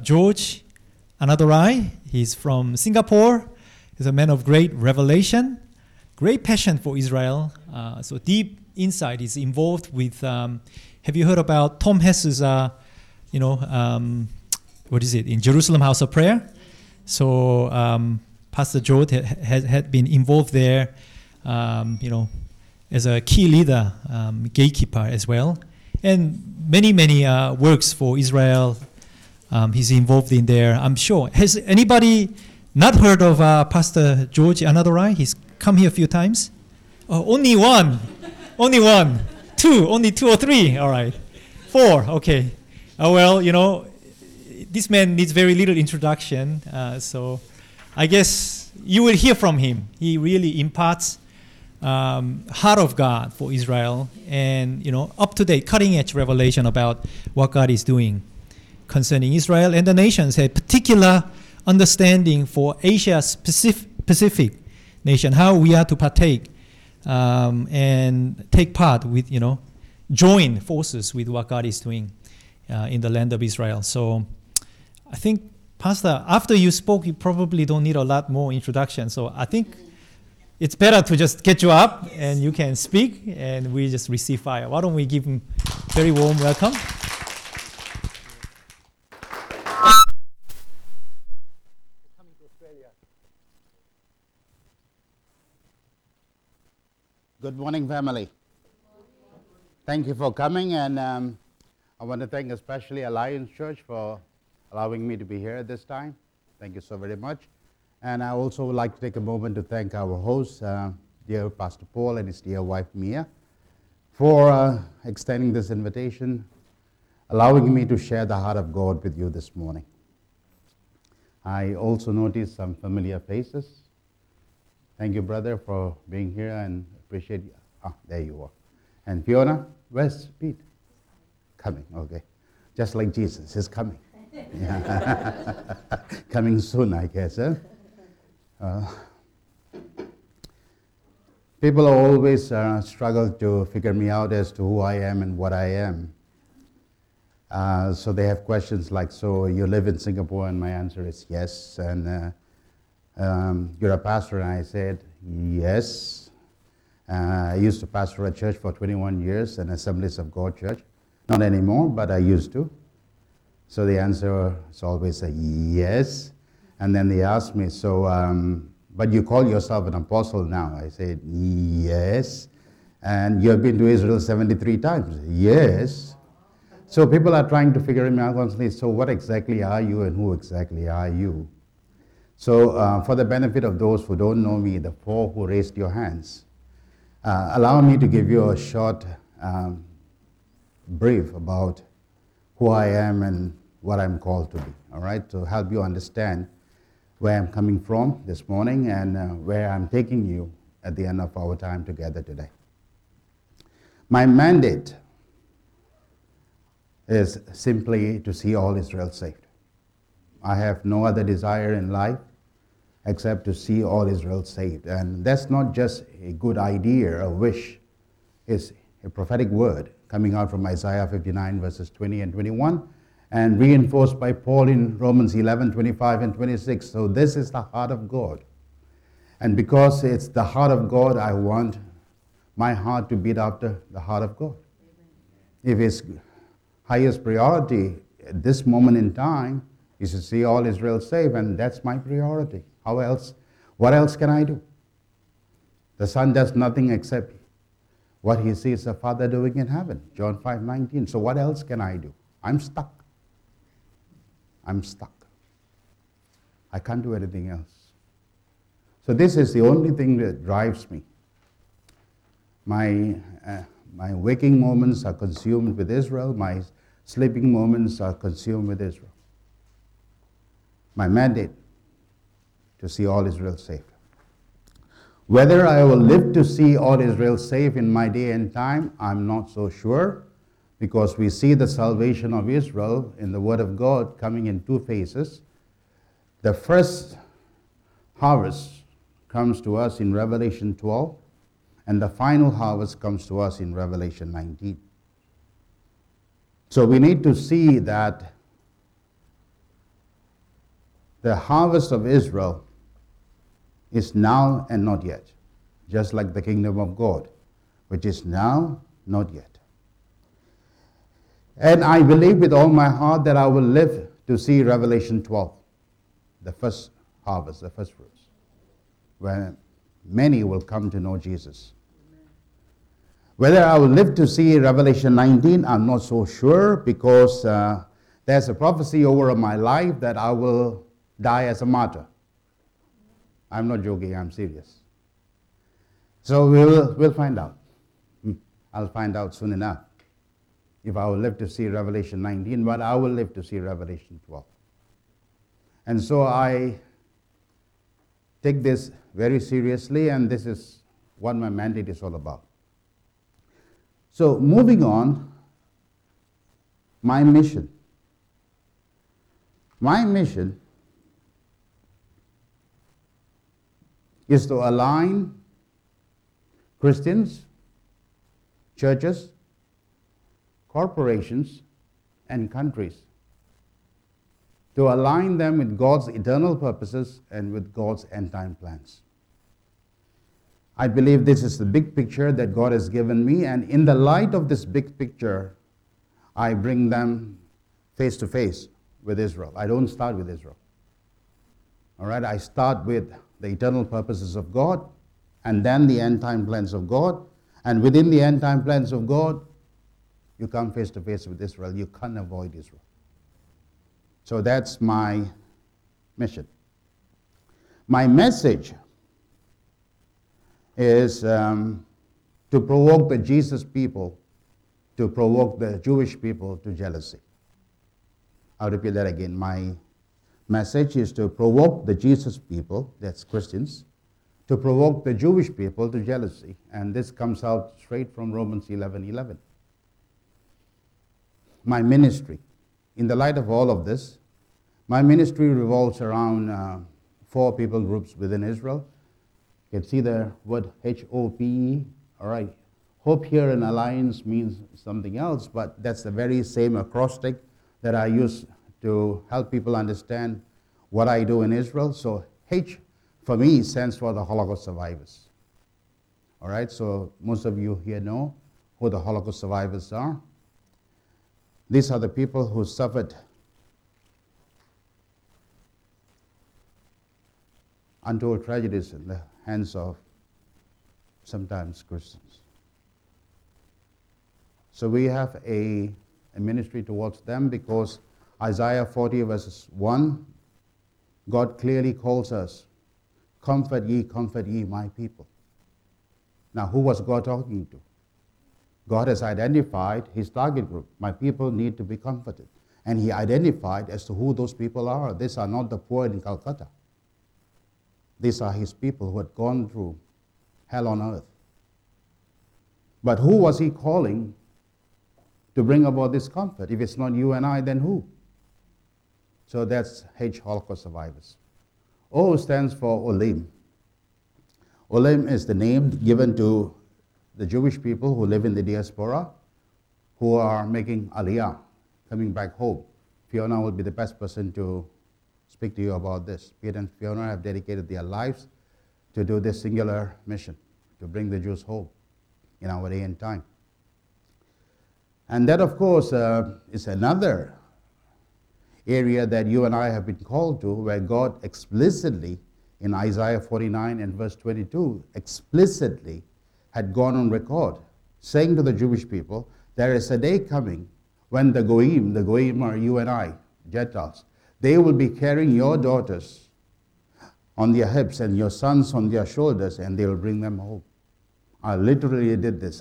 George Anadorai. He's from Singapore. He's a man of great revelation, great passion for Israel. So deep insight. He's involved with, have you heard about Tom Hess's, what is it, in Jerusalem House of Prayer? So Pastor George had been involved there, as a key leader, gatekeeper as well. And many works for Israel. He's involved in there, I'm sure. Has anybody not heard of Pastor George Anadorai? He's come here a few times. Oh, only one. Only one. Only two or three. All right. 4. Okay. This man needs very little introduction. So I guess you will hear from him. He really imparts heart of God for Israel and, up-to-date, cutting-edge revelation about what God is doing concerning Israel and the nations. A particular understanding for Asia's Pacific nation, how we are to partake and take part with, join forces with what God is doing in the land of Israel. So I think, Pastor, after you spoke, you probably don't need a lot more introduction. So I think it's better to just get you up and you can speak and we just receive fire. Why don't we give him a very warm welcome. Good morning, family. Thank you for coming, and I want to thank especially Alliance Church for allowing me to be here at this time. Thank you so very much. And I also would like to take a moment to thank our host, dear Pastor Paul and his dear wife Mia, for extending this invitation, allowing me to share the heart of God with you this morning. I also noticed some familiar faces. Thank you, brother, for being here, and appreciate you. There you are. And Fiona, where's Pete? Coming, okay. Just like Jesus, he's coming. Coming soon, I guess. People always struggle to figure me out as to who I am and what I am. So they have questions like, so you live in Singapore? And my answer is yes. And you're a pastor? And I said, yes. I used to pastor a church for 21 years, an Assemblies of God church. Not anymore, but I used to. So the answer is always a yes. And then they asked me, but you call yourself an apostle now? I said, yes. And you have been to Israel 73 times? Yes. So people are trying to figure me out constantly, so what exactly are you and who exactly are you? So for the benefit of those who don't know me, the 4 who raised your hands, allow me to give you a short brief about who I am and what I'm called to be, all right, to help you understand where I'm coming from this morning and where I'm taking you at the end of our time together today. My mandate is simply to see all Israel saved. I have no other desire in life except to see all Israel saved. And that's not just a good idea, a wish. It's a prophetic word coming out from Isaiah 59 verses 20 and 21 and reinforced by Paul in Romans 11, 25 and 26. So this is the heart of God. And because it's the heart of God, I want my heart to beat after the heart of God. If His highest priority at this moment in time is to see all Israel saved, and that's my priority. How else? What else can I do? The Son does nothing except what He sees the Father doing in heaven. John 5:19. So what else can I do? I'm stuck. I'm stuck. I can't do anything else. So this is the only thing that drives me. My waking moments are consumed with Israel. My sleeping moments are consumed with Israel. My mandate, to see all Israel saved. Whether I will live to see all Israel saved in my day and time, I'm not so sure, because we see the salvation of Israel in the Word of God coming in 2 phases. The first harvest comes to us in Revelation 12, and the final harvest comes to us in Revelation 19. So we need to see that The harvest of Israel is now and not yet, just like the kingdom of God, which is now, not yet. And I believe with all my heart that I will live to see Revelation 12, the first harvest, the first fruits, where many will come to know Jesus. Whether I will live to see Revelation 19, I'm not so sure, because there's a prophecy over my life that I will die as a martyr. I'm not joking, I'm serious. So we'll find out. I'll find out soon enough if I will live to see Revelation 19, but I will live to see Revelation 12. And so I take this very seriously, and this is what my mandate is all about. So moving on, my mission. My mission is to align Christians, churches, corporations, and countries, to align them with God's eternal purposes and with God's end-time plans. I believe this is the big picture that God has given me, and in the light of this big picture, I bring them face to face with Israel. I don't start with Israel. All right, I start with the eternal purposes of God, and then the end-time plans of God, and within the end-time plans of God, you come face to face with Israel. You can't avoid Israel. So that's my mission. My message is to provoke the Jesus people, to provoke the Jewish people to jealousy. I'll repeat that again. My message is to provoke the Jesus people, that's Christians, to provoke the Jewish people to jealousy. And this comes out straight from Romans 11:11. My ministry, in the light of all of this, my ministry revolves around 4 people groups within Israel. You can see the word HOPE. All right. Hope here in Alliance means something else, but that's the very same acrostic that I use to help people understand what I do in Israel. So H for me stands for the Holocaust survivors. All right. So most of you here know who the Holocaust survivors are. These are the people who suffered untold tragedies in the hands of sometimes Christians. So we have a ministry towards them, because Isaiah 40 verses 1, God clearly calls us, comfort ye, my people. Now who was God talking to? God has identified his target group. My people need to be comforted. And he identified as to who those people are. These are not the poor in Calcutta. These are his people who had gone through hell on earth. But who was he calling to bring about this comfort? If it's not you and I, then who? So that's H, Holocaust survivors. O stands for Olim. Olim is the name given to the Jewish people who live in the diaspora, who are making aliyah, coming back home. Fiona will be the best person to speak to you about this. Peter and Fiona have dedicated their lives to do this singular mission, to bring the Jews home in our day and time. And that, of course, is another area that you and I have been called to, where God explicitly, in Isaiah 49 and verse 22, explicitly had gone on record, saying to the Jewish people, there is a day coming when the Goyim are you and I, Gentiles, they will be carrying your daughters on their hips and your sons on their shoulders, and they will bring them home. I literally did this.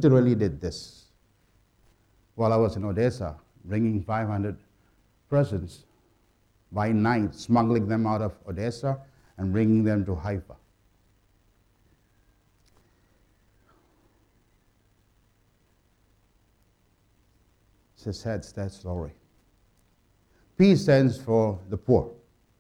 While I was in Odessa, bringing 500 persons by night, smuggling them out of Odessa and bringing them to Haifa. It's a sad story. P stands for the poor.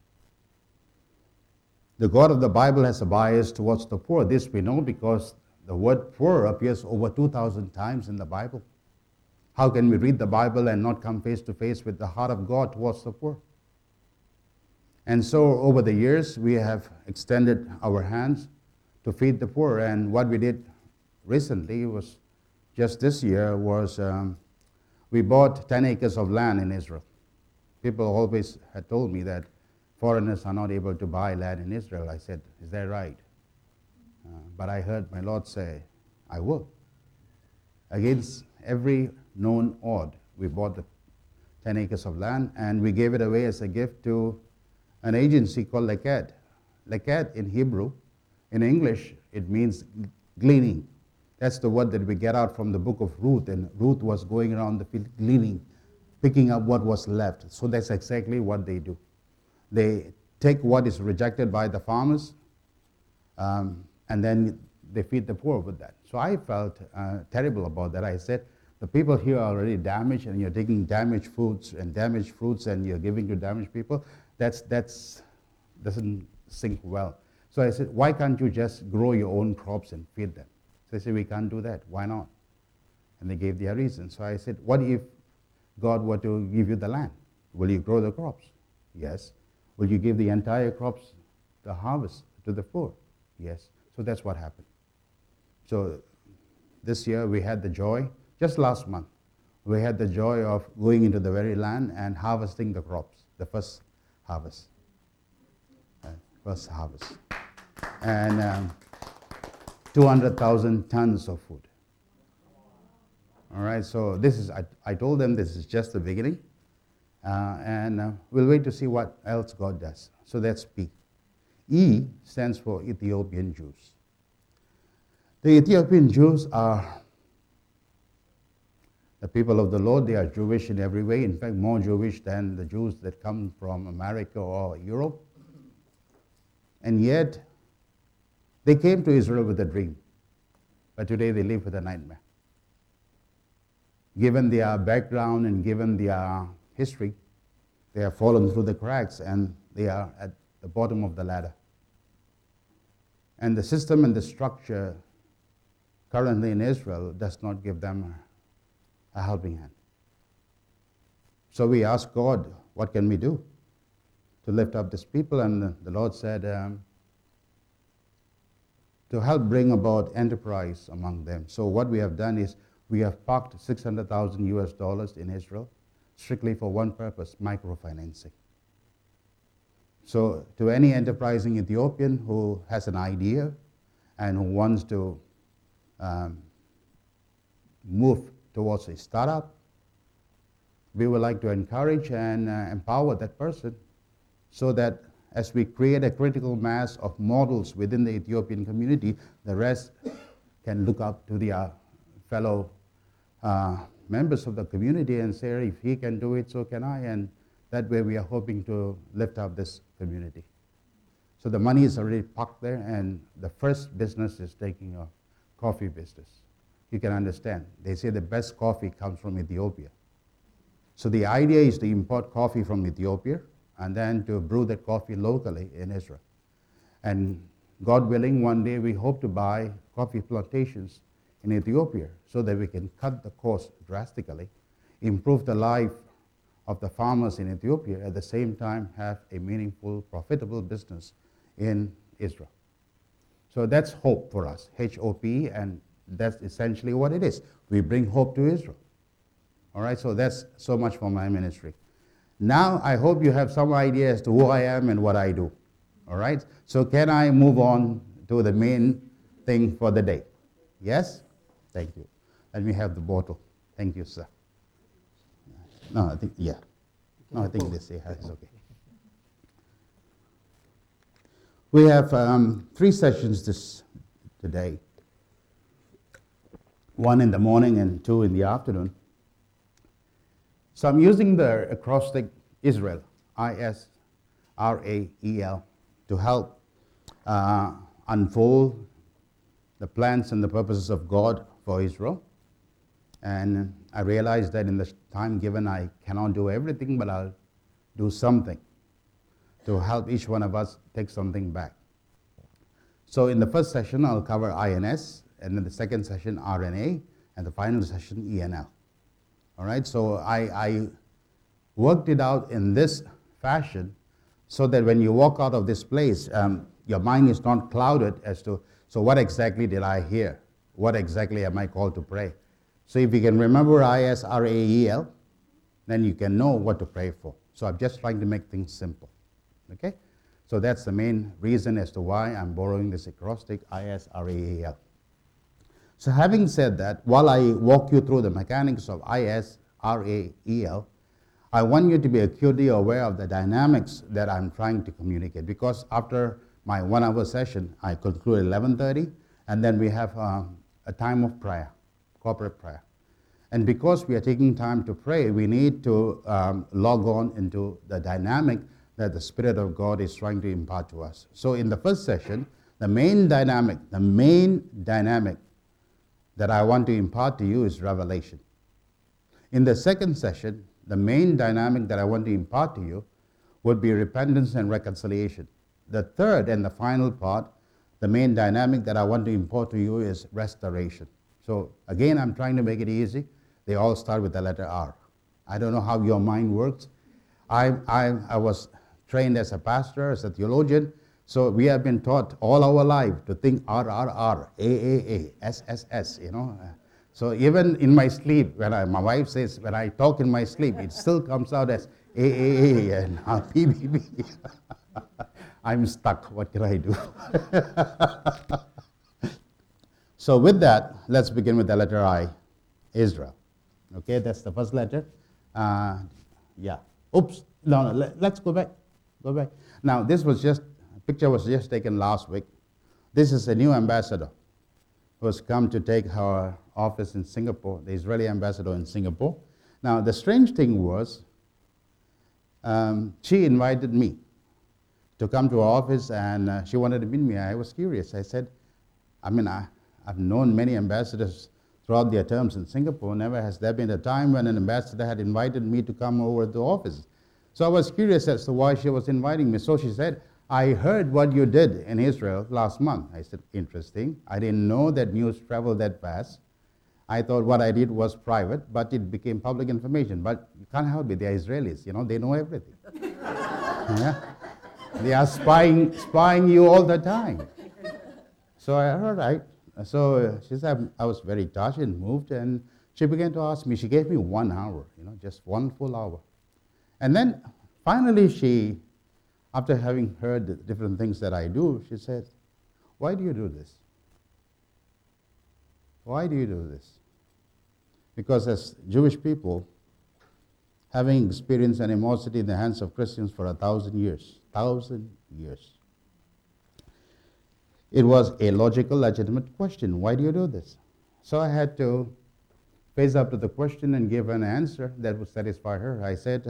The God of the Bible has a bias towards the poor. This we know because the word poor appears over 2,000 times in the Bible. How can we read the Bible and not come face to face with the heart of God towards the poor? And so over the years, we have extended our hands to feed the poor. And what we did recently was, just this year, was we bought 10 acres of land in Israel. People always had told me that foreigners are not able to buy land in Israel. I said, is that right? But I heard my Lord say, I will. Against every known odd, we bought the 10 acres of land, and we gave it away as a gift to an agency called Leked. Leked in Hebrew, in English, it means gleaning. That's the word that we get out from the book of Ruth, and Ruth was going around the field gleaning, picking up what was left. So that's exactly what they do. They take what is rejected by the farmers, and then they feed the poor with that. So I felt terrible about that. I said, the people here are already damaged, and you're taking damaged foods and damaged fruits, and you're giving to damaged people. That's doesn't sink well. So I said, why can't you just grow your own crops and feed them? So they said, we can't do that. Why not? And they gave their reason. So I said, what if God were to give you the land? Will you grow the crops? Yes. Will you give the entire crops, the harvest, to the poor? Yes. So that's what happened. So this year we had the joy, just last month, we had the joy of going into the very land and harvesting the crops, the first harvest. And 200,000 tons of food. All right, so this is, I told them this is just the beginning, and we'll wait to see what else God does. So that's P. E stands for Ethiopian Jews. The Ethiopian Jews are the people of the Lord. They are Jewish in every way, in fact, more Jewish than the Jews that come from America or Europe. And yet, they came to Israel with a dream, but today they live with a nightmare. Given their background and given their history, they have fallen through the cracks and they are at the bottom of the ladder. And the system and the structure currently in Israel does not give them a helping hand. So we asked God, what can we do to lift up these people? And the Lord said, to help bring about enterprise among them. So what we have done is we have parked $600,000 in Israel strictly for one purpose, microfinancing. So to any enterprising Ethiopian who has an idea and who wants to move towards a startup, we would like to encourage and empower that person so that as we create a critical mass of models within the Ethiopian community, the rest can look up to their fellow members of the community and say, if he can do it, so can I. And that way we are hoping to lift up this community. So the money is already parked there, and the first business is taking a coffee business. You can understand. They say the best coffee comes from Ethiopia. So the idea is to import coffee from Ethiopia and then to brew that coffee locally in Israel. And God willing, one day we hope to buy coffee plantations in Ethiopia so that we can cut the cost drastically, improve the life of the farmers in Ethiopia, at the same time have a meaningful, profitable business in Israel. So that's hope for us, H-O-P, and that's essentially what it is. We bring hope to Israel. All right, so that's so much for my ministry. Now, I hope you have some idea as to who I am and what I do. All right, so can I move on to the main thing for the day? Yes? Thank you. Let me have the bottle. Thank you, sir. No, I think, yeah. No, I think this is okay. We have 3 sessions today. 1 in the morning and 2 in the afternoon. So I'm using the acrostic Israel, I-S-R-A-E-L, to help unfold the plans and the purposes of God for Israel. And I realized that in the time given, I cannot do everything, but I'll do something to help each one of us take something back. So in the first session, I'll cover INS, and in the second session, RNA, and the final session, ENL. All right, so I worked it out in this fashion so that when you walk out of this place, your mind is not clouded as to, so what exactly did I hear? What exactly am I called to pray? So if you can remember ISRAEL, then you can know what to pray for. So I'm just trying to make things simple. Okay? So that's the main reason as to why I'm borrowing this acrostic ISRAEL. So having said that, while I walk you through the mechanics of ISRAEL, I want you to be acutely aware of the dynamics that I'm trying to communicate, because after my 1 hour session, I conclude at 11:30, and then we have a time of prayer, corporate prayer. And because we are taking time to pray, we need to log on into the dynamic that the Spirit of God is trying to impart to us. So in the first session, the main dynamic that I want to impart to you is revelation. In the second session, the main dynamic that I want to impart to you would be repentance and reconciliation. The third and the final part, the main dynamic that I want to impart to you is restoration. So again, I'm trying to make it easy. They all start with the letter R. I don't know how your mind works. I was trained as a pastor, as a theologian, so we have been taught all our life to think R, R, R, A, A, A, S, S, S, you know. So even in my sleep, my wife says, when I talk in my sleep, it still comes out as A, A, A, and B, B, B. I'm stuck. What can I do? So with that, let's begin with the letter I, Israel. Okay, that's the first letter. Yeah. Oops. No, let's go back. Go back. Now, picture was just taken last week. This is a new ambassador who has come to take her office in Singapore, the Israeli ambassador in Singapore. Now, the strange thing was, she invited me to come to her office, and she wanted to meet me. I was curious. I said, I've known many ambassadors throughout their terms in Singapore. Never has there been a time when an ambassador had invited me to come over to the office. So I was curious as to why she was inviting me. So she said, I heard what you did in Israel last month. I said, interesting. I didn't know that news traveled that fast. I thought what I did was private, but it became public information. But you can't help it. They're Israelis, they know everything. Yeah? They are spying you all the time. So I heard, right. So she said, I was very touched and moved, and she began to ask me. She gave me 1 hour, just 1 full hour. And then finally she, after having heard the different things that I do, she said, why do you do this? Why do you do this? Because as Jewish people, having experienced animosity in the hands of Christians for 1,000 years, it was a logical, legitimate question. Why do you do this? So I had to face up to the question and give an answer that would satisfy her. I said,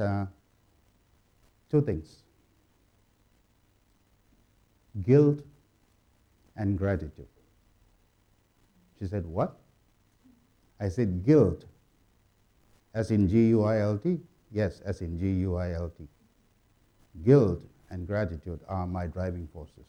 2 things: guilt and gratitude. She said, what? I said, guilt, as in G-U-I-L-T. Yes, as in G-U-I-L-T. Guilt and gratitude are my driving forces.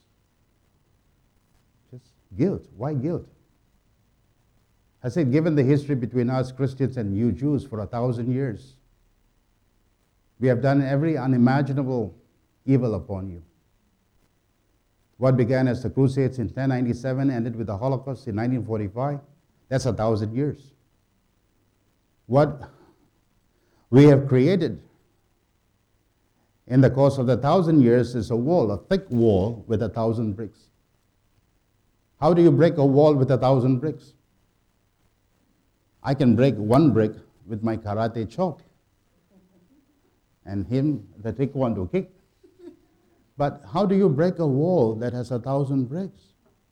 Just guilt. Why guilt? I said, given the history between us Christians and you Jews for 1,000 years, we have done every unimaginable evil upon you. What began as the Crusades in 1097 ended with the Holocaust in 1945. That's 1,000 years. What we have created in the course of the 1,000 years is a wall, a thick wall with 1,000 bricks. How do you break a wall with 1,000 bricks? I can break 1 brick with my karate chop, and him, the taekwondo kick. But how do you break a wall that has 1,000 bricks?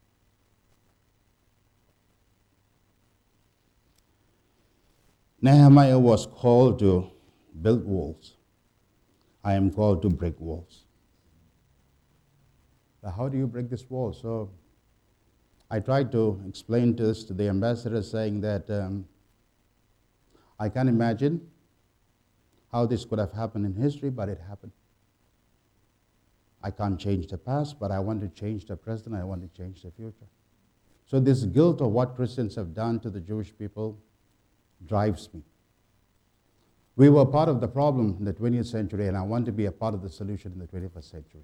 Nehemiah was called to build walls. I am called to break walls. But how do you break this wall? So I tried to explain this to the ambassador, saying that I can't imagine how this could have happened in history, but it happened. I can't change the past, but I want to change the present. I want to change the future. So this guilt of what Christians have done to the Jewish people drives me. We were part of the problem in the 20th century, and I want to be a part of the solution in the 21st century.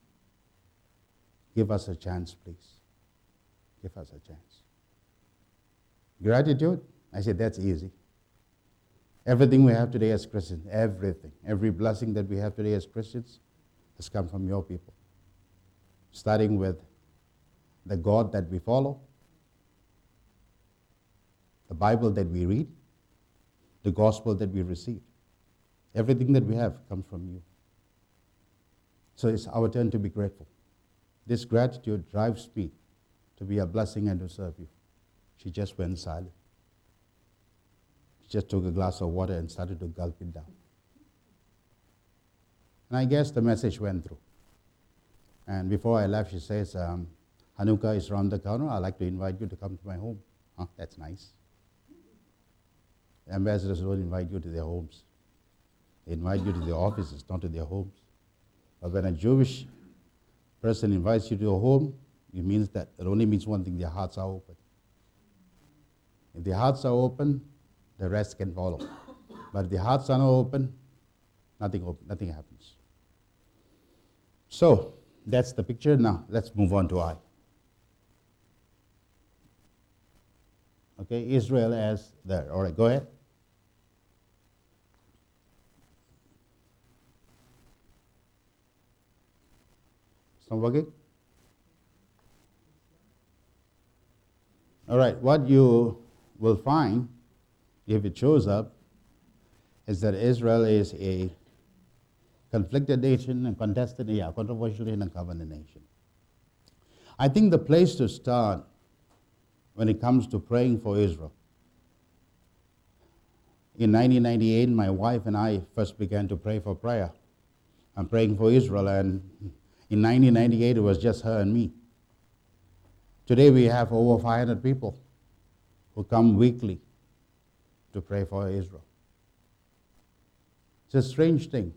Give us a chance, please. Give us a chance. Gratitude? I said, that's easy. Everything we have today as Christians, everything, every blessing that we have today as Christians has come from your people. Starting with the God that we follow, the Bible that we read, the gospel that we receive. Everything that we have comes from you. So it's our turn to be grateful. This gratitude drives me to be a blessing and to serve you. She just went silent. She just took a glass of water and started to gulp it down. And I guess the message went through. And before I left, she says, Hanukkah is around the corner. I'd like to invite you to come to my home. Huh? That's nice. Ambassadors don't invite you to their homes. They invite you to their offices, not to their homes. But when a Jewish person invites you to a home, it means that it only means one thing: their hearts are open. If their hearts are open, the rest can follow. But if their hearts are not open, nothing happens. So that's the picture. Now let's move on to I. Okay, Israel as there. All right, go ahead. It's not working? All right, what you will find, if it shows up, is that Israel is a conflicted nation, a contested, controversial and a covenant nation. I think the place to start when it comes to praying for Israel. In 1998, my wife and I first began to pray for prayer. I'm praying for Israel, and in 1998, it was just her and me. Today, we have over 500 people who come weekly to pray for Israel. It's a strange thing.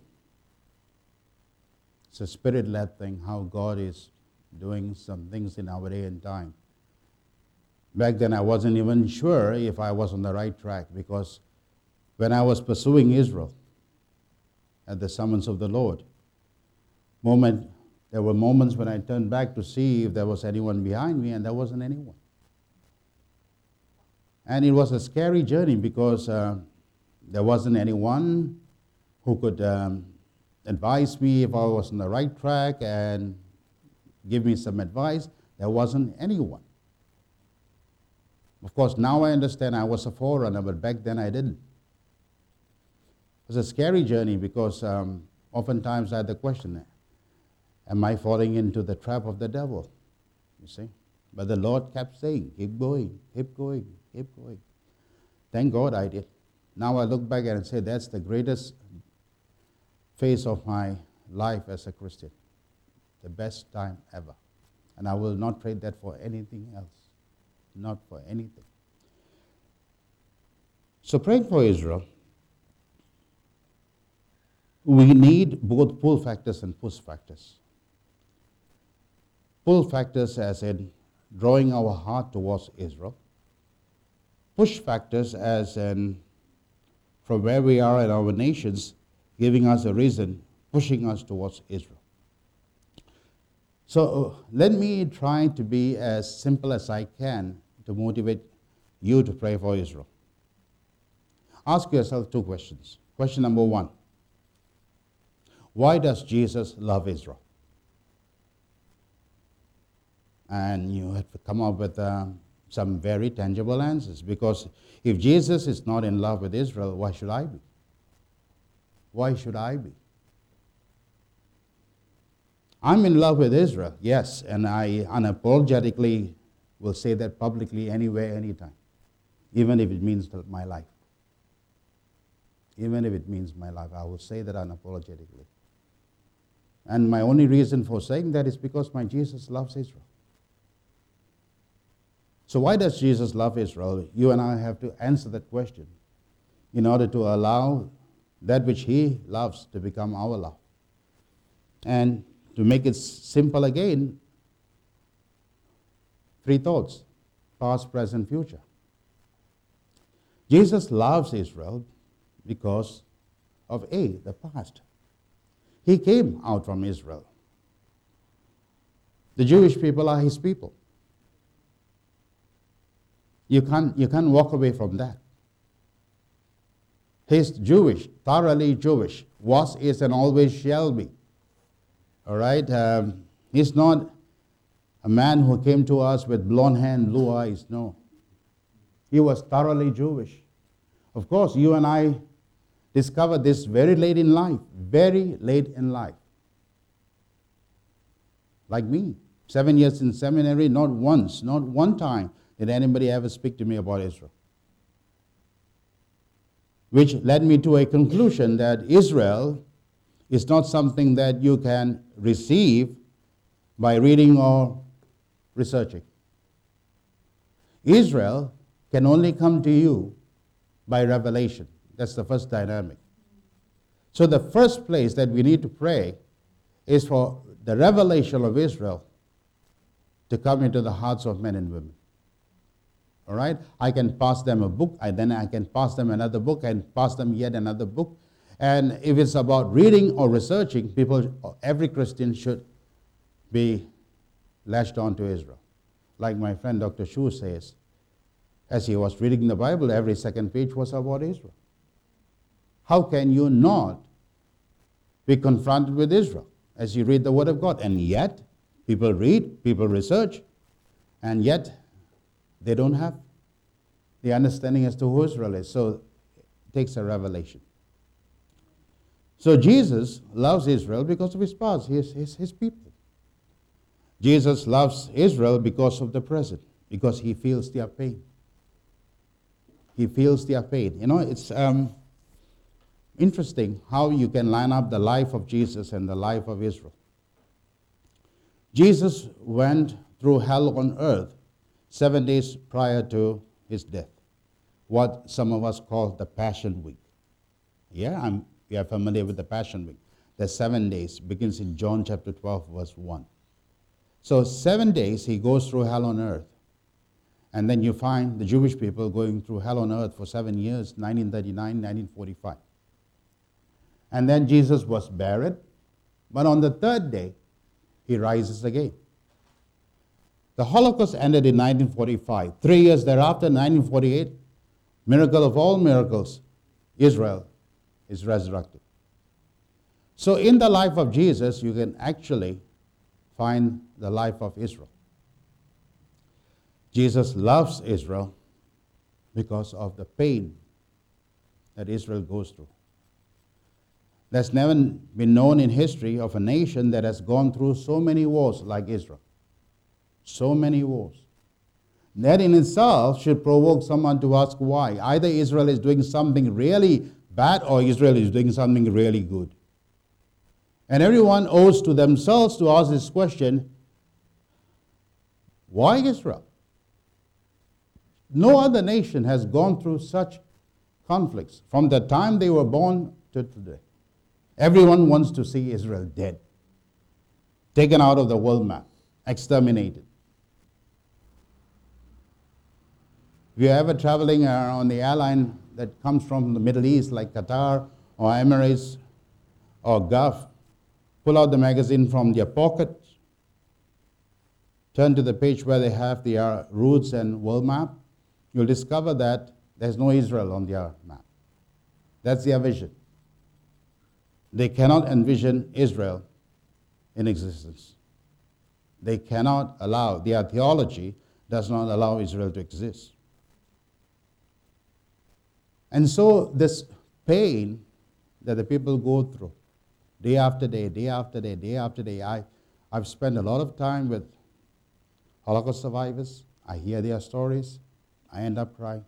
It's a spirit-led thing, how God is doing some things in our day and time. Back then, I wasn't even sure if I was on the right track, because when I was pursuing Israel at the summons of the Lord, there were moments when I turned back to see if there was anyone behind me, and there wasn't anyone. And it was a scary journey because there wasn't anyone who could advise me if I was on the right track and give me some advice. There wasn't anyone. Of course, now I understand I was a forerunner, but back then I didn't. It was a scary journey because oftentimes I had the question, am I falling into the trap of the devil? You see? But the Lord kept saying, keep going, keep going, keep going. Thank God I did. Now I look back and say that's the greatest phase of my life as a Christian. The best time ever. And I will not trade that for anything else. Not for anything. So praying for Israel, we need both pull factors and push factors. Pull factors as in drawing our heart towards Israel. Push factors as in from where we are in our nations, giving us a reason, pushing us towards Israel. So let me try to be as simple as I can to motivate you to pray for Israel. Ask yourself two questions. Question number one, why does Jesus love Israel? And you have to come up with some very tangible answers, because if Jesus is not in love with Israel, why should I be? Why should I be? I'm in love with Israel, yes, and I unapologetically will say that publicly anywhere, anytime, even if it means my life. Even if it means my life, I will say that unapologetically. And my only reason for saying that is because my Jesus loves Israel. So why does Jesus love Israel? You and I have to answer that question in order to allow that which he loves to become our love. And to make it simple again, three thoughts: past, present, future. Jesus loves Israel because of the past. He came out from Israel. The Jewish people are his people. You can't walk away from that. He's Jewish, thoroughly Jewish, was, is, and always shall be. All right? He's not a man who came to us with blonde hair and blue eyes. No. He was thoroughly Jewish. Of course, you and I discovered this very late in life. Very late in life. Like me. 7 years in seminary, not once, not one time did anybody ever speak to me about Israel. Which led me to a conclusion that Israel is not something that you can receive by reading or researching. Israel can only come to you by revelation. That's the first dynamic. So the first place that we need to pray is for the revelation of Israel to come into the hearts of men and women. All right? I can pass them a book, then I can pass them another book, and pass them yet another book. And if it's about reading or researching, every Christian should be latched on to Israel. Like my friend Dr. Shu says, as he was reading the Bible, every second page was about Israel. How can you not be confronted with Israel as you read the Word of God? And yet, people read, people research, and yet they don't have the understanding as to who Israel is. So it takes a revelation. So Jesus loves Israel because of his past. He is his people. Jesus loves Israel because of the present, because he feels their pain. He feels their pain. You know, it's interesting how you can line up the life of Jesus and the life of Israel. Jesus went through hell on earth 7 days prior to his death, what some of us call the Passion Week. Yeah, we are familiar with the Passion Week. The 7 days begins in John chapter 12, verse 1. So 7 days he goes through hell on earth. And then you find the Jewish people going through hell on earth for 7 years, 1939, 1945. And then Jesus was buried, but on the third day, he rises again. The Holocaust ended in 1945. 3 years thereafter, 1948, miracle of all miracles, Israel is resurrected. So in the life of Jesus, you can actually find the life of Israel. Jesus loves Israel because of the pain that Israel goes through. There's never been known in history of a nation that has gone through so many wars like Israel. So many wars. That in itself should provoke someone to ask why. Either Israel is doing something really bad or Israel is doing something really good. And everyone owes to themselves to ask this question, why Israel? No other nation has gone through such conflicts from the time they were born to today. Everyone wants to see Israel dead, taken out of the world map, exterminated. If you're ever traveling on the airline that comes from the Middle East, like Qatar or Emirates or Gulf, pull out the magazine from their pocket, turn to the page where they have their routes and world map, you'll discover that there's no Israel on their map. That's their vision. They cannot envision Israel in existence. They cannot allow, their theology does not allow Israel to exist. And so this pain that the people go through, day after day, day after day, day after day, I've spent a lot of time with Holocaust survivors. I hear their stories. I end up crying.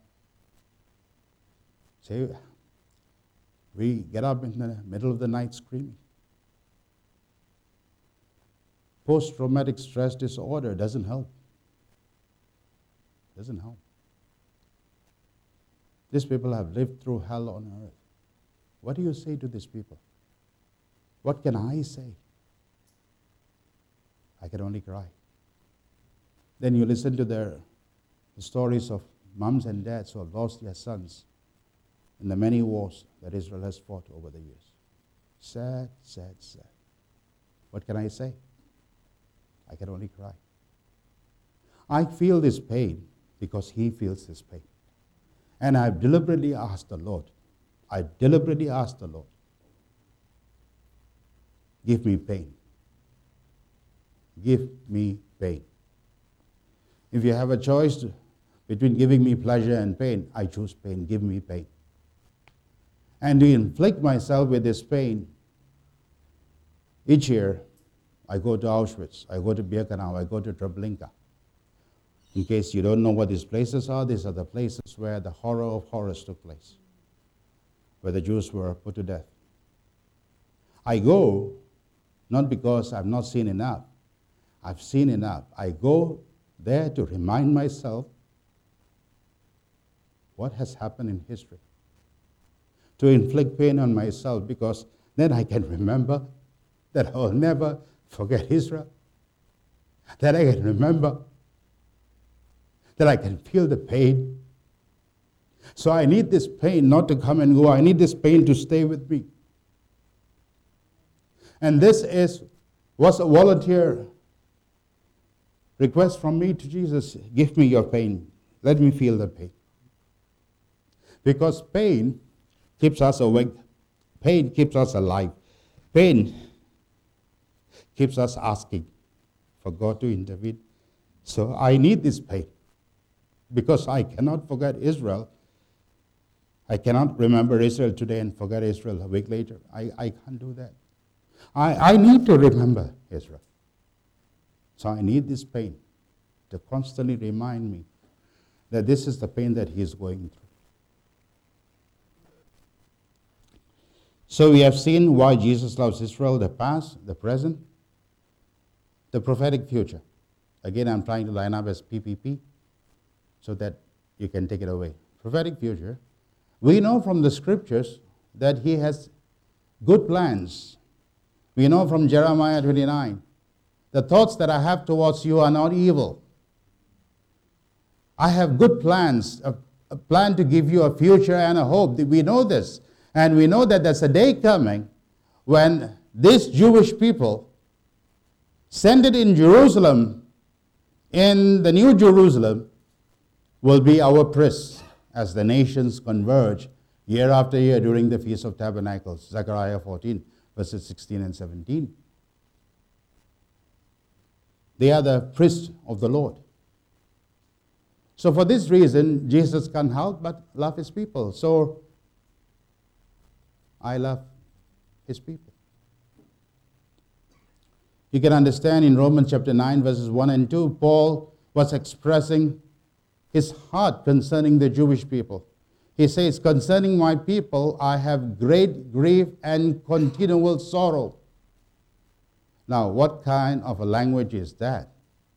See, we get up in the middle of the night screaming. Post-traumatic stress disorder doesn't help. Doesn't help. These people have lived through hell on earth. What do you say to these people? What can I say? I can only cry. Then you listen to the stories of moms and dads who have lost their sons in the many wars that Israel has fought over the years. Sad, sad, sad. What can I say? I can only cry. I feel this pain because he feels this pain. And I've deliberately asked the Lord, give me pain. Give me pain. If you have a choice between giving me pleasure and pain, I choose pain. Give me pain. And to inflict myself with this pain, each year I go to Auschwitz, I go to Birkenau, I go to Treblinka. In case you don't know what these places are the places where the horror of horrors took place, where the Jews were put to death. I go not because I've not seen enough. I've seen enough. I go there to remind myself what has happened in history, to inflict pain on myself, because then I can remember that I will never forget Israel, that I can remember, that I can feel the pain. So I need this pain not to come and go. I need this pain to stay with me. And this was a volunteer request from me to Jesus. Give me your pain. Let me feel the pain. Because pain keeps us awake. Pain keeps us alive. Pain keeps us asking for God to intervene. So I need this pain because I cannot forget Israel. I cannot remember Israel today and forget Israel a week later. I can't do that. I need to remember Israel. So I need this pain to constantly remind me that this is the pain that he is going through. So we have seen why Jesus loves Israel, the past, the present, the prophetic future. Again, I'm trying to line up as PPP so that you can take it away. Prophetic future. We know from the scriptures that he has good plans. We know from Jeremiah 29, the thoughts that I have towards you are not evil. I have good plans, a plan to give you a future and a hope. We know this. And we know that there's a day coming when this Jewish people, centered in Jerusalem, in the New Jerusalem, will be our priests as the nations converge year after year during the Feast of Tabernacles, Zechariah 14, verses 16 and 17. They are the priests of the Lord. So for this reason, Jesus can't help but love his people. So I love his people. You can understand in Romans chapter 9, verses 1 and 2, Paul was expressing his heart concerning the Jewish people. He says, concerning my people, I have great grief and continual sorrow. Now, what kind of a language is that?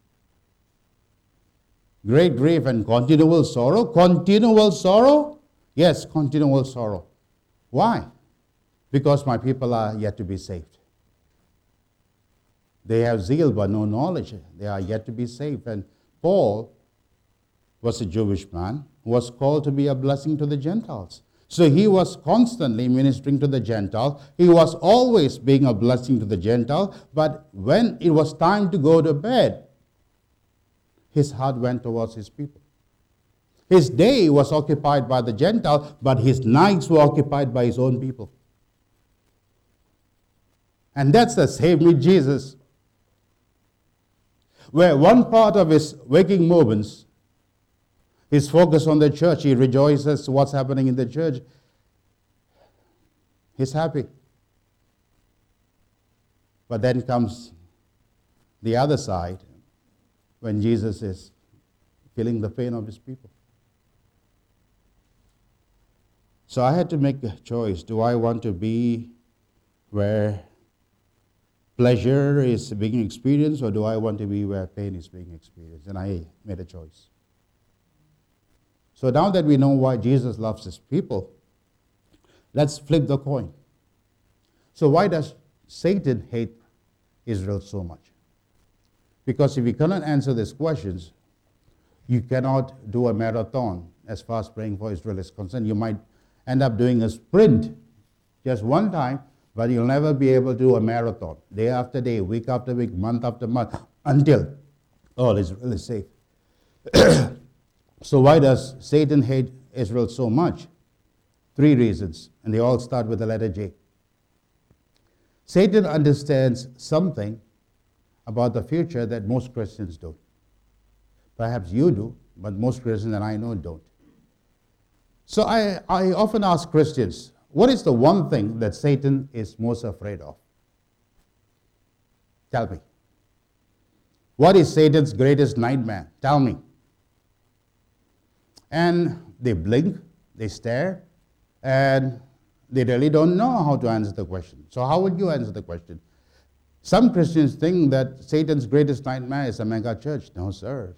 Great grief and continual sorrow? Continual sorrow? Yes, continual sorrow. Why? Because my people are yet to be saved. They have zeal but no knowledge. They are yet to be saved. And Paul was a Jewish man who was called to be a blessing to the Gentiles. So he was constantly ministering to the Gentile. He was always being a blessing to the Gentile. But when it was time to go to bed, his heart went towards his people. His day was occupied by the Gentile, but his nights were occupied by his own people. And that's the same with Jesus, where one part of his waking moments is focused on the church. He rejoices what's happening in the church. He's happy. But then comes the other side when Jesus is feeling the pain of his people. So I had to make a choice. Do I want to be where pleasure is being experienced, or do I want to be where pain is being experienced? And I made a choice. So now that we know why Jesus loves his people, let's flip the coin. So why does Satan hate Israel so much? Because if you cannot answer these questions, you cannot do a marathon as far as praying for Israel is concerned. You might end up doing a sprint just one time, but you'll never be able to do a marathon, day after day, week after week, month after month, until all Israel is safe. So why does Satan hate Israel so much? 3 reasons, and they all start with the letter J. Satan understands something about the future that most Christians don't. Perhaps you do, but most Christians that I know don't. So I often ask Christians, what is the one thing that Satan is most afraid of? Tell me. What is Satan's greatest nightmare? Tell me. And they blink, they stare, and they really don't know how to answer the question. So how would you answer the question? Some Christians think that Satan's greatest nightmare is a mega church. No, sir.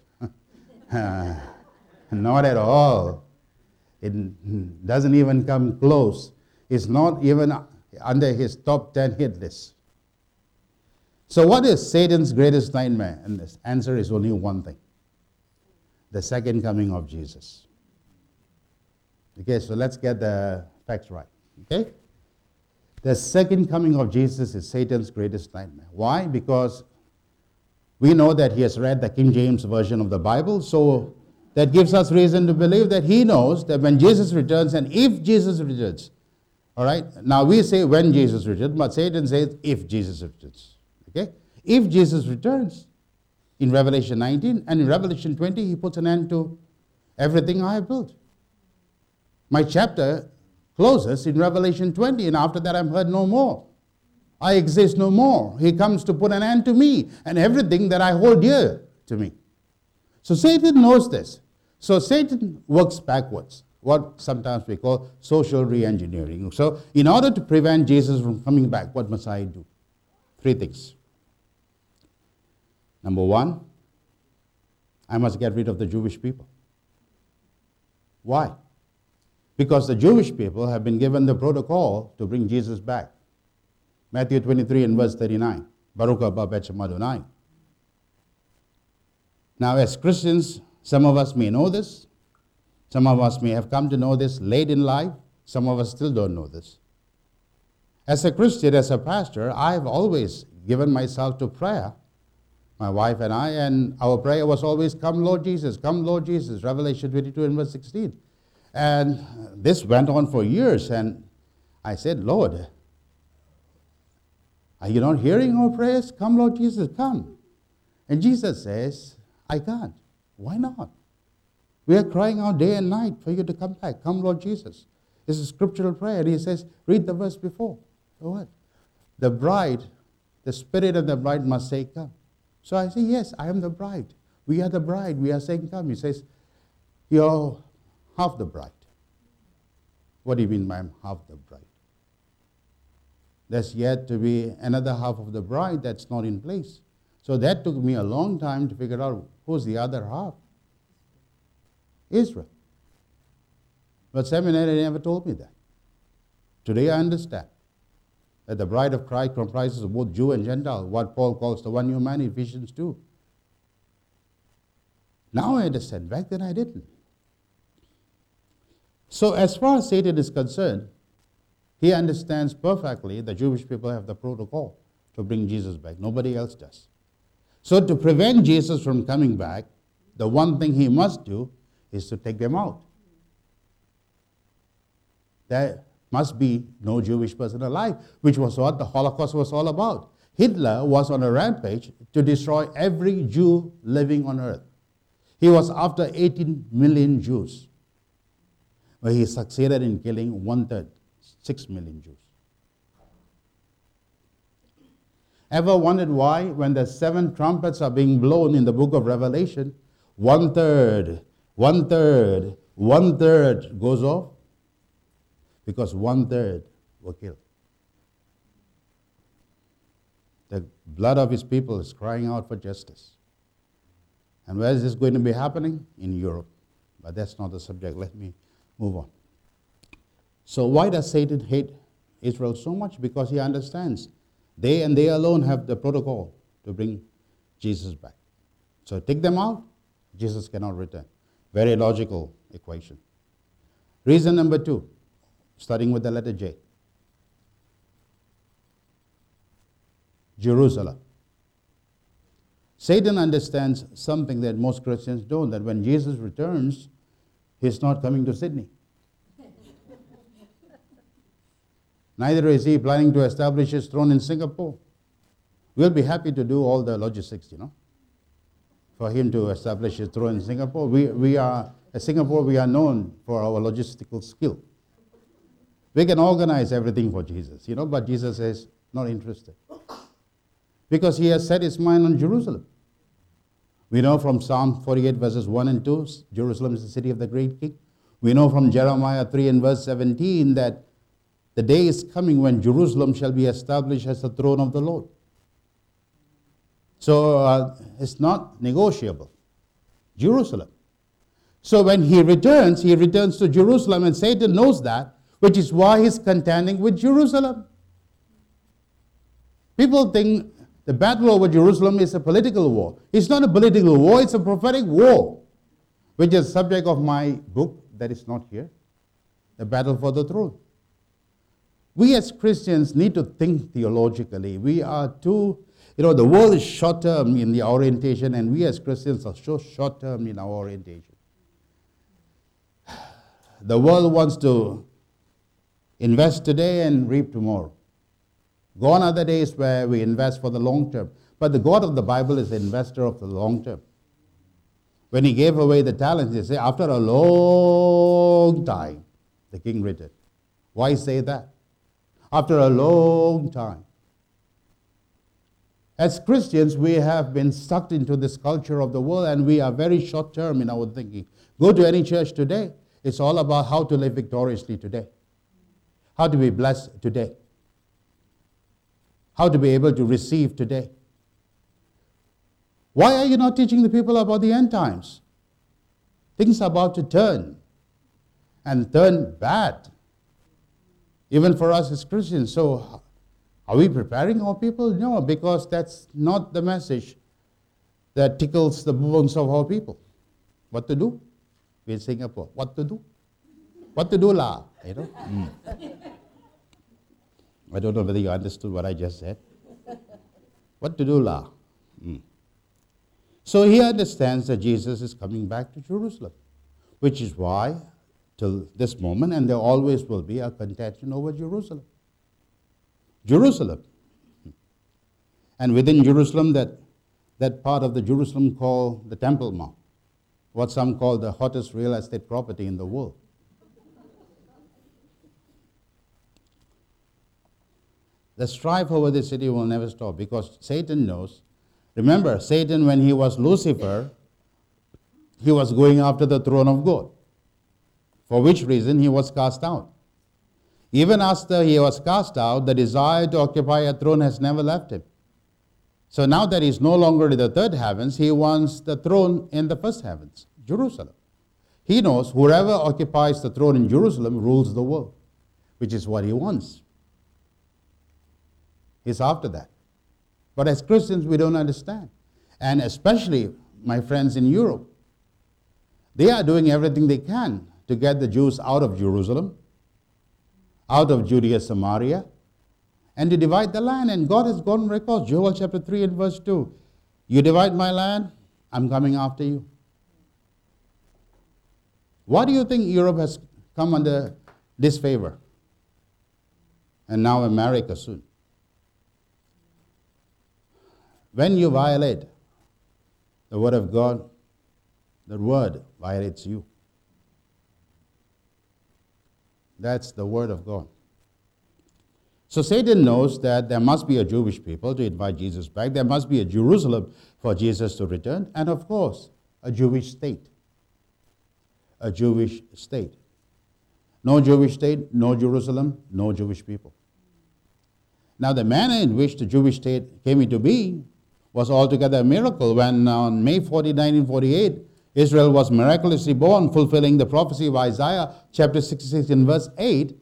Not at all. It doesn't even come close. It's not even under his top 10 hit list. So what is Satan's greatest nightmare? And the answer is only one thing. The second coming of Jesus. Okay, so let's get the facts right. Okay? The second coming of Jesus is Satan's greatest nightmare. Why? Because we know that he has read the King James Version of the Bible, so that gives us reason to believe that he knows that when Jesus returns and if Jesus returns, all right? Now we say when Jesus returns, but Satan says if Jesus returns. Okay? If Jesus returns in Revelation 19 and in Revelation 20, he puts an end to everything I have built. My chapter closes in Revelation 20, and after that I'm heard no more. I exist no more. He comes to put an end to me and everything that I hold dear to me. So Satan knows this. So Satan works backwards, what sometimes we call social re-engineering. So in order to prevent Jesus from coming back, what must I do? 3 things. Number 1, I must get rid of the Jewish people. Why? Because the Jewish people have been given the protocol to bring Jesus back. Matthew 23 and verse 39. Baruch haba b'shem Adonai. Now as Christians, some of us may know this. Some of us may have come to know this late in life. Some of us still don't know this. As a Christian, as a pastor, I've always given myself to prayer. My wife and I, and our prayer was always, come Lord Jesus, come Lord Jesus. Revelation 22 and verse 16. And this went on for years, and I said, Lord, are you not hearing our prayers? Come, Lord Jesus, come. And Jesus says, I can't. Why not? We are crying out day and night for you to come back. Come, Lord Jesus. It's a scriptural prayer. And he says, read the verse before. So what? The bride, the spirit of the bride must say, come. So I say, yes, I am the bride. We are the bride. We are saying, come. He says, you're half the bride. What do you mean by I'm half the bride? There's yet to be another half of the bride that's not in place. So that took me a long time to figure out who's the other half. Israel. But seminary never told me that. Today I understand that the bride of Christ comprises of both Jew and Gentile, what Paul calls the one new man in Ephesians 2. Now I understand. Back then I didn't. So as far as Satan is concerned, he understands perfectly the Jewish people have the protocol to bring Jesus back. Nobody else does. So to prevent Jesus from coming back, the one thing he must do is to take them out. There must be no Jewish person alive, which was what the Holocaust was all about. Hitler was on a rampage to destroy every Jew living on earth. He was after 18 million Jews, but he succeeded in killing 1/3, 6 million Jews. Ever wondered why, when the 7 trumpets are being blown in the book of Revelation, 1/3 goes off? Because 1/3 were killed. The blood of his people is crying out for justice. And where is this going to be happening? In Europe. But that's not the subject. Let me move on. So why does Satan hate Israel so much? Because he understands they and they alone have the protocol to bring Jesus back. So take them out, Jesus cannot return. Very logical equation. Reason number 2. starting with the letter J. Jerusalem. Satan understands something that most Christians don't, that when Jesus returns, he's not coming to Sydney. Neither is he planning to establish his throne in Singapore. We'll be happy to do all the logistics, for him to establish his throne in Singapore. At Singapore, we are known for our logistical skill. We can organize everything for Jesus, but Jesus is not interested. Because he has set his mind on Jerusalem. We know from Psalm 48 verses 1 and 2, Jerusalem is the city of the great king. We know from Jeremiah 3 and verse 17 that the day is coming when Jerusalem shall be established as the throne of the Lord. So it's not negotiable. Jerusalem. So when he returns to Jerusalem, and Satan knows that, which is why he's contending with Jerusalem. People think the battle over Jerusalem is a political war. It's not a political war, it's a prophetic war, which is the subject of my book that is not here, The Battle for the Throne. We as Christians need to think theologically. We are too, the world is short-term in the orientation, and we as Christians are so short-term in our orientation. The world wants to invest today and reap tomorrow. Gone are the days where we invest for the long term. But the God of the Bible is the investor of the long term. When he gave away the talents, they say, after a long time, the king returned. Why say that? After a long time. As Christians, we have been sucked into this culture of the world, and we are very short term in our thinking. Go to any church today, it's all about how to live victoriously today. How to be blessed today. How to be able to receive today. Why are you not teaching the people about the end times? Things are about to turn, and turn bad, even for us as Christians. So are we preparing our people? No, because that's not the message that tickles the bones of our people. What to do? We're in Singapore. What to do? What to do, la? I don't know whether you understood what I just said. What to do, la? So he understands that Jesus is coming back to Jerusalem, which is why, till this moment, and there always will be a contention over Jerusalem. Jerusalem. And within Jerusalem, that part of the Jerusalem called the Temple Mount, what some call the hottest real estate property in the world. The strife over this city will never stop because Satan knows. Remember, Satan, when he was Lucifer, he was going after the throne of God, for which reason he was cast out. Even after he was cast out, the desire to occupy a throne has never left him. So now that he's no longer in the third heavens, he wants the throne in the first heavens, Jerusalem. He knows whoever occupies the throne in Jerusalem rules the world, which is what he wants. He's after that. But as Christians, we don't understand. And especially my friends in Europe, they are doing everything they can to get the Jews out of Jerusalem, out of Judea, Samaria, and to divide the land. And God has gone records. Joel chapter 3 and verse 2. You divide my land, I'm coming after you. Why do you think Europe has come under disfavor? And now America soon. When you violate the word of God, the word violates you. That's the word of God. So Satan knows that there must be a Jewish people to invite Jesus back. There must be a Jerusalem for Jesus to return. And of course, a Jewish state. A Jewish state. No Jewish state, no Jerusalem, no Jewish people. Now the manner in which the Jewish state came into being was altogether a miracle when on May 40, 1948, Israel was miraculously born, fulfilling the prophecy of Isaiah chapter 66 in verse 8.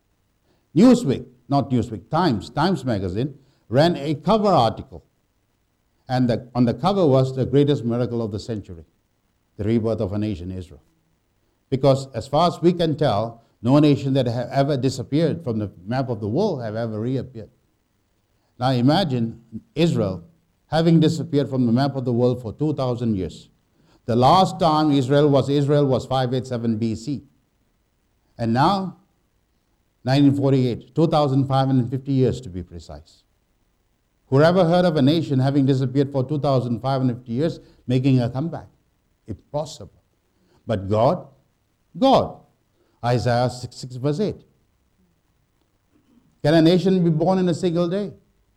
Times magazine ran a cover article. And on the cover was the greatest miracle of the century, the rebirth of a nation, Israel. Because as far as we can tell, No nation that have ever disappeared from the map of the world have ever reappeared. Now imagine Israel having disappeared from the map of the world for 2,000 years. The last time Israel was 587 BC. And now, 1948, 2,550 years to be precise. Whoever heard of a nation having disappeared for 2,550 years making a comeback? Impossible. But God, Isaiah 6 verse 8. Can a nation be born in a single day?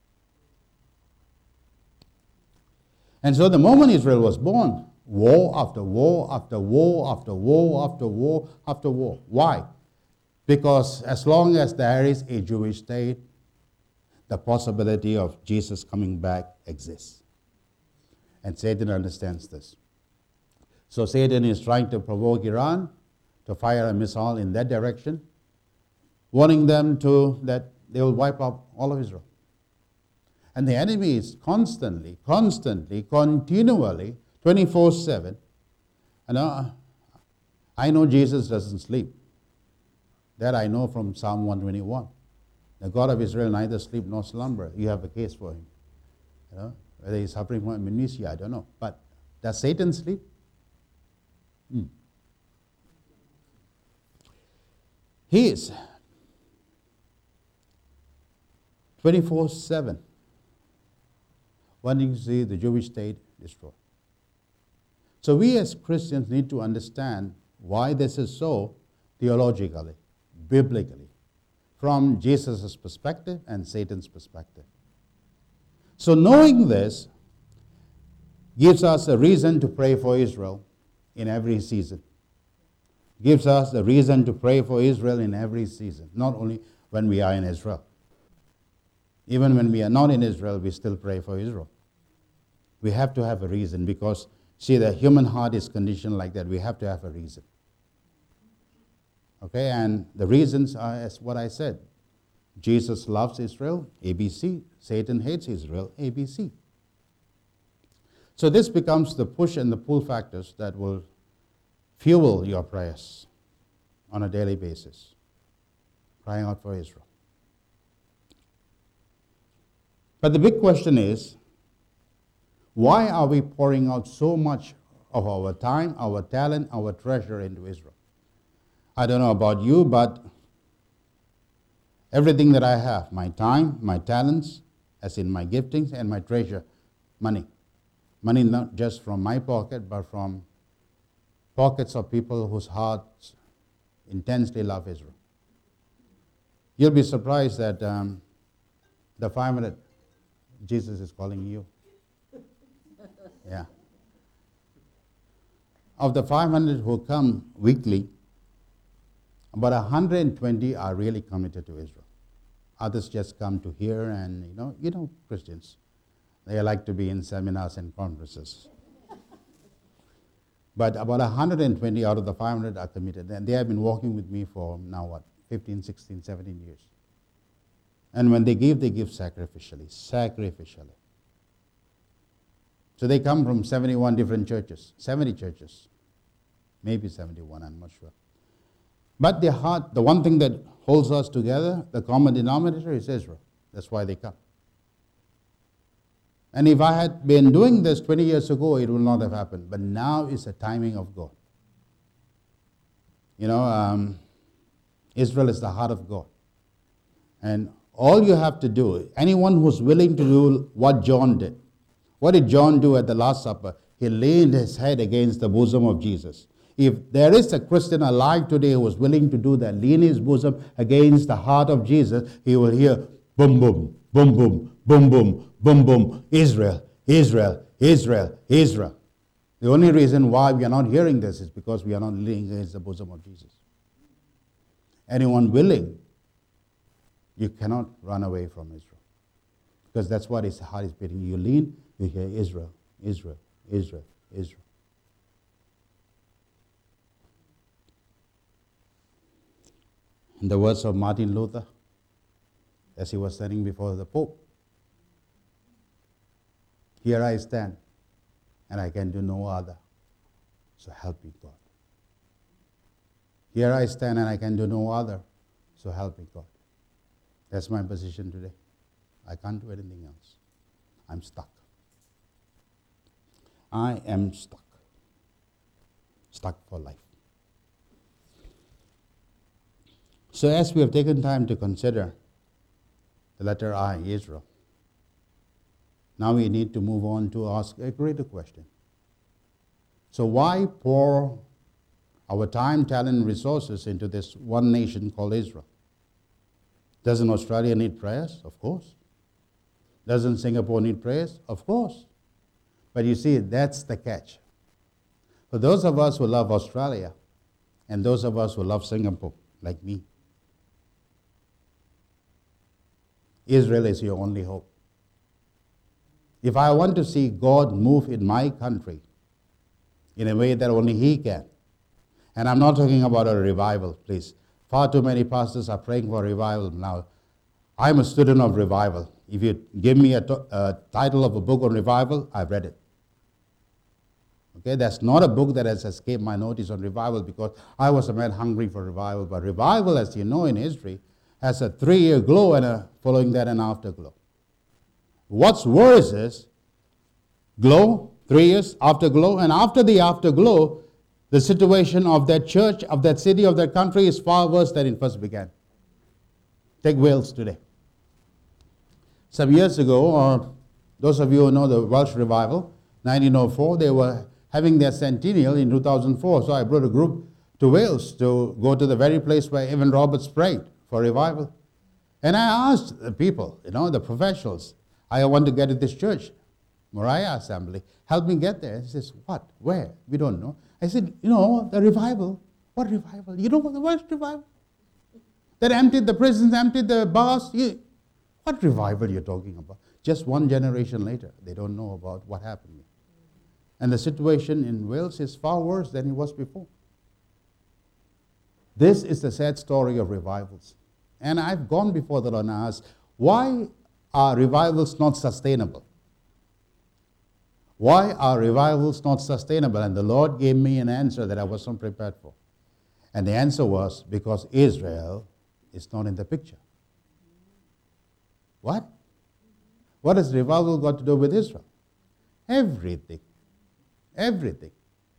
And so the moment Israel was born, war after war after war after war after war after war. Why? Because as long as there is a Jewish state, the possibility of Jesus coming back exists. And Satan understands this. So Satan is trying to provoke Iran to fire a missile in that direction, warning them that they will wipe out all of Israel. And the enemy is constantly, continually, 24/7. And I know Jesus doesn't sleep. That I know from Psalm 121. The God of Israel neither sleep nor slumber. You have a case for him. Whether he's suffering from amnesia, I don't know. But does Satan sleep? He is 24/7 wanting to see the Jewish state destroyed. So we as Christians need to understand why this is so theologically, biblically, from Jesus' perspective and Satan's perspective. So knowing this gives us a reason to pray for Israel in every season. Gives us a reason to pray for Israel in every season, not only when we are in Israel. Even when we are not in Israel, we still pray for Israel. We have to have a reason because, see, the human heart is conditioned like that. We have to have a reason. Okay, and the reasons are as what I said. Jesus loves Israel, ABC. Satan hates Israel, ABC. So this becomes the push and the pull factors that will fuel your prayers on a daily basis, crying out for Israel. But the big question is, why are we pouring out so much of our time, our talent, our treasure into Israel? I don't know about you, but everything that I have, my time, my talents, as in my giftings, and my treasure, money. Money not just from my pocket, but from pockets of people whose hearts intensely love Israel. You'll be surprised that the 500, Jesus is calling you. Yeah. Of the 500 who come weekly, about 120 are really committed to Israel. Others just come to hear and, you know Christians. They like to be in seminars and conferences. But about 120 out of the 500 are committed. And they have been walking with me for now, 15, 16, 17 years. And when they give sacrificially. So they come from 71 different churches, 70 churches, maybe 71, I'm not sure. But their heart, the one thing that holds us together, the common denominator is Israel. That's why they come. And if I had been doing this 20 years ago, it would not have happened. But now is the timing of God. Israel is the heart of God. And all you have to do, anyone who's willing to do what John did. What did John do at the Last Supper? He leaned his head against the bosom of Jesus. If there is a Christian alive today who is willing to do that, lean his bosom against the heart of Jesus, he will hear boom, boom, boom, boom, boom, boom, boom, boom, Israel, Israel, Israel, Israel. The only reason why we are not hearing this is because we are not leaning against the bosom of Jesus. Anyone willing, you cannot run away from Israel. Because that's what his heart is beating. You lean, you hear Israel, Israel, Israel, Israel. In the words of Martin Luther, as he was standing before the Pope, here I stand, and I can do no other. So help me, God. Here I stand and I can do no other. So help me, God. That's my position today. I can't do anything else. I'm stuck. I am stuck. Stuck for life. So as we have taken time to consider the letter I, Israel, now we need to move on to ask a greater question. So why pour our time, talent, and resources into this one nation called Israel? Doesn't Australia need prayers? Of course. Doesn't Singapore need prayers? Of course. But you see, that's the catch. For those of us who love Australia, and those of us who love Singapore, like me, Israel is your only hope. If I want to see God move in my country in a way that only He can, and I'm not talking about a revival, please. Far too many pastors are praying for revival now. I'm a student of revival. If you give me a title of a book on revival, I've read it. Okay, that's not a book that has escaped my notice on revival because I was a man hungry for revival. But revival, as you know in history, has a 3-year glow and following that an afterglow. What's worse is glow, 3 years, afterglow, and after the afterglow, the situation of that church, of that city, of that country is far worse than it first began. Take Wales today. Some years ago, or those of you who know the Welsh revival, 1904, they were having their centennial in 2004. So I brought a group to Wales to go to the very place where Evan Roberts prayed for revival. And I asked the people, the professionals, I want to get to this church, Moriah Assembly. Help me get there. He says, what? Where? We don't know. I said, the revival. What revival? You know what the Welsh revival? That emptied the prisons, emptied the bars. What revival you're talking about? Just one generation later, they don't know about what happened here. And the situation in Wales is far worse than it was before. This is the sad story of revivals. And I've gone before the Lord and asked, why are revivals not sustainable? Why are revivals not sustainable? And the Lord gave me an answer that I wasn't prepared for. And the answer was, because Israel is not in the picture. What? What has revival got to do with Israel? Everything. Everything.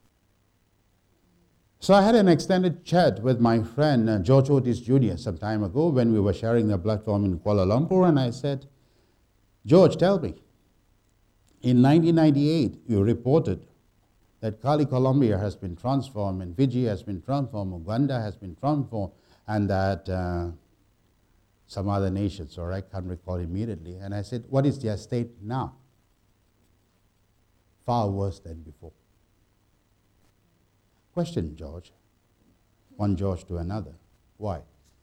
So I had an extended chat with my friend George Otis Jr. some time ago when we were sharing the platform in Kuala Lumpur, and I said, George, tell me, in 1998 you reported that Kali Columbia has been transformed, and Fiji has been transformed, Uganda has been transformed, and that some other nations, or I can't recall immediately. And I said, what is their state now? Far worse than before. Question, George. One George to another. Why?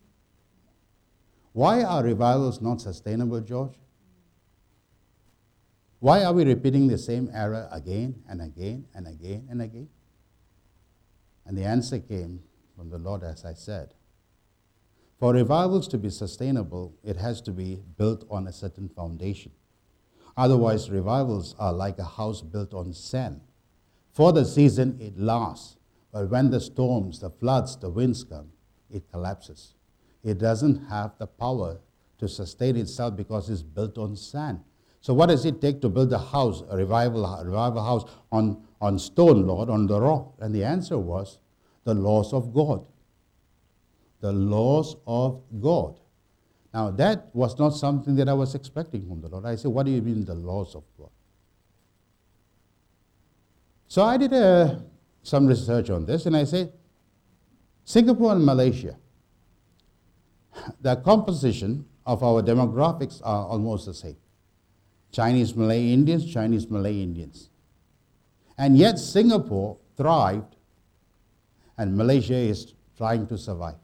Why are revivals not sustainable, George? Why are we repeating the same error again and again and again and again? And the answer came from the Lord, as I said. For revivals to be sustainable, it has to be built on a certain foundation. Otherwise, revivals are like a house built on sand. For the season, it lasts. But when the storms, the floods, the winds come, it collapses. It doesn't have the power to sustain itself because it's built on sand. So what does it take to build a house, a revival house on stone, Lord, on the rock? And the answer was the laws of God. The laws of God. Now that was not something that I was expecting from the Lord. I said, what do you mean the laws of God? So I did some research on this, and I said, Singapore and Malaysia, the composition of our demographics are almost the same. Chinese, Malay, Indians, Chinese, Malay, Indians. And yet Singapore thrived, and Malaysia is trying to survive.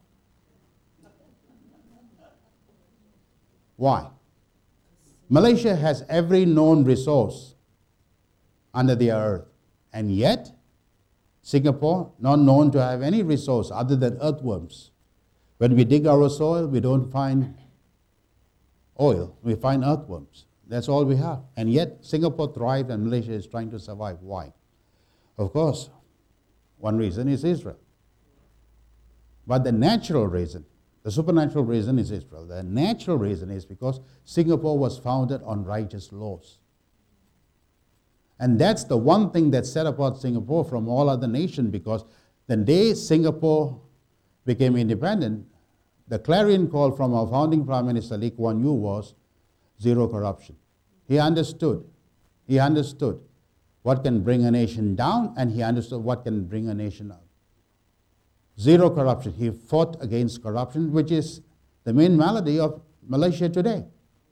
Why? Malaysia has every known resource under the earth, and yet Singapore, not known to have any resource other than earthworms. When we dig our soil, we don't find oil, we find earthworms. That's all we have. And yet Singapore thrived and Malaysia is trying to survive. Why? Of course, one reason is Israel. But the natural reason, the supernatural reason is Israel. The natural reason is because Singapore was founded on righteous laws. And that's the one thing that set apart Singapore from all other nations, because the day Singapore became independent, the clarion call from our founding Prime Minister Lee Kuan Yew was zero corruption. He understood what can bring a nation down, and he understood what can bring a nation up. Zero corruption. He fought against corruption, which is the main malady of Malaysia today.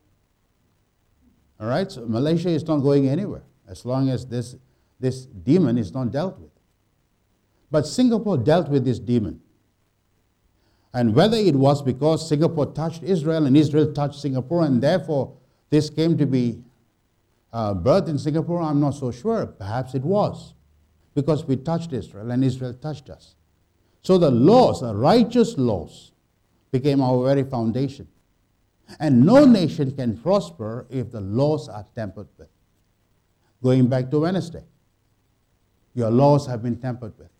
All right, so Malaysia is not going anywhere as long as this demon is not dealt with. But Singapore dealt with this demon. And whether it was because Singapore touched Israel and Israel touched Singapore, and therefore this came to be birthed in Singapore, I'm not so sure. Perhaps it was, because we touched Israel and Israel touched us. So the laws, the righteous laws, became our very foundation. And no nation can prosper if the laws are tampered with. Going back to Wednesday, your laws have been tampered with.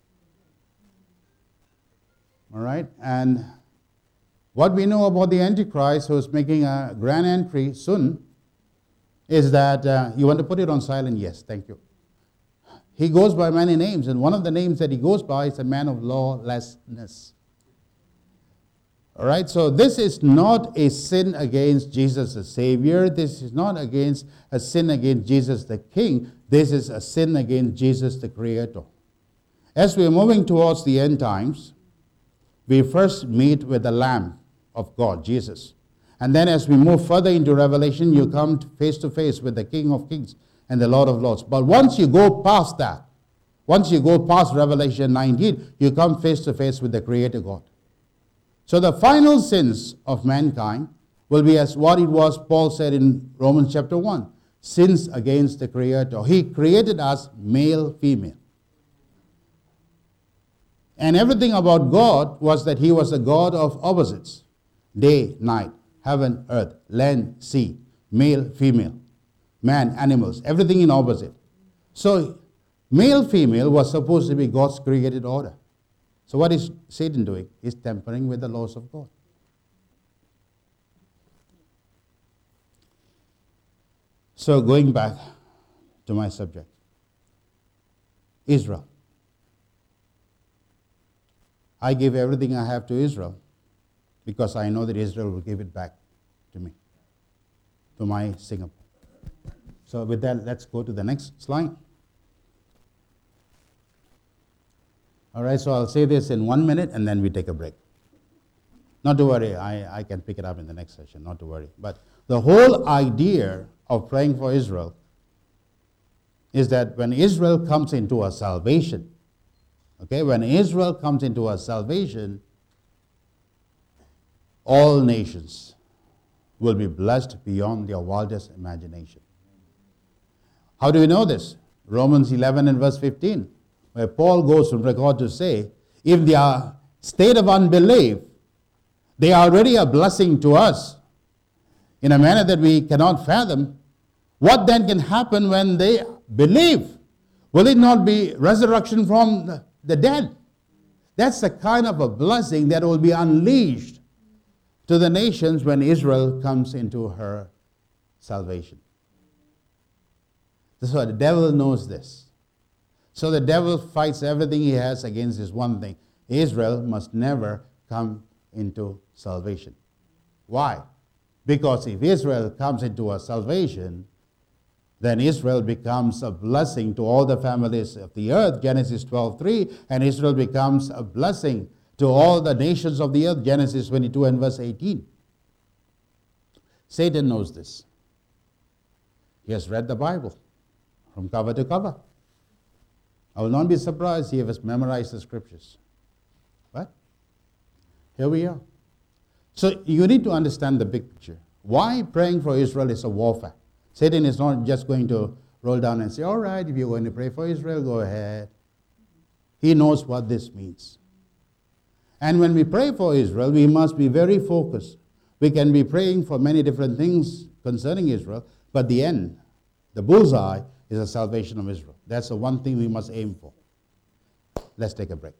All right? And what we know about the Antichrist, who is making a grand entry soon, is that, you want to put it on silent? Yes, thank you. He goes by many names, and one of the names that he goes by is a man of lawlessness. All right, so this is not a sin against Jesus the Savior. This is not against a sin against Jesus the King. This is a sin against Jesus the Creator. As we are moving towards the end times, we first meet with the Lamb of God, Jesus. And then as we move further into Revelation, you come face to face with the King of Kings and the Lord of Lords. But once you go past that, once you go past Revelation 19, you come face to face with the Creator God. So the final sins of mankind will be as what it was Paul said in Romans chapter 1, sins against the Creator. He created us male, female. And everything about God was that he was a God of opposites. Day, night, heaven, earth, land, sea, male, female, man, animals, everything in opposite. So male, female was supposed to be God's created order. So what is Satan doing? He's tampering with the laws of God. So going back to my subject, Israel. I give everything I have to Israel because I know that Israel will give it back to me, to my Singapore. So with that, let's go to the next slide. All right, so I'll say this in 1 minute and then we take a break. Not to worry, I can pick it up in the next session, not to worry. But the whole idea of praying for Israel is that when Israel comes into a salvation, okay, when Israel comes into a salvation, all nations will be blessed beyond their wildest imagination. How do we know this? Romans 11 and verse 15, where Paul goes from record to say, if they are state of unbelief, they are already a blessing to us in a manner that we cannot fathom. What then can happen when they believe? Will it not be resurrection from the dead? That's the kind of a blessing that will be unleashed to the nations when Israel comes into her salvation. So the devil knows this. So the devil fights everything he has against this one thing. Israel must never come into salvation. Why? Because if Israel comes into a salvation, then Israel becomes a blessing to all the families of the earth, Genesis 12:3, and Israel becomes a blessing to all the nations of the earth, Genesis 22 and verse 18. Satan knows this. He has read the Bible from cover to cover. I will not be surprised he has memorized the scriptures. But here we are. So you need to understand the big picture. Why praying for Israel is a warfare. Satan is not just going to roll down and say, all right, if you're going to pray for Israel, go ahead. He knows what this means. And when we pray for Israel, we must be very focused. We can be praying for many different things concerning Israel, but the end, the bullseye, is the salvation of Israel. That's the one thing we must aim for. Let's take a break.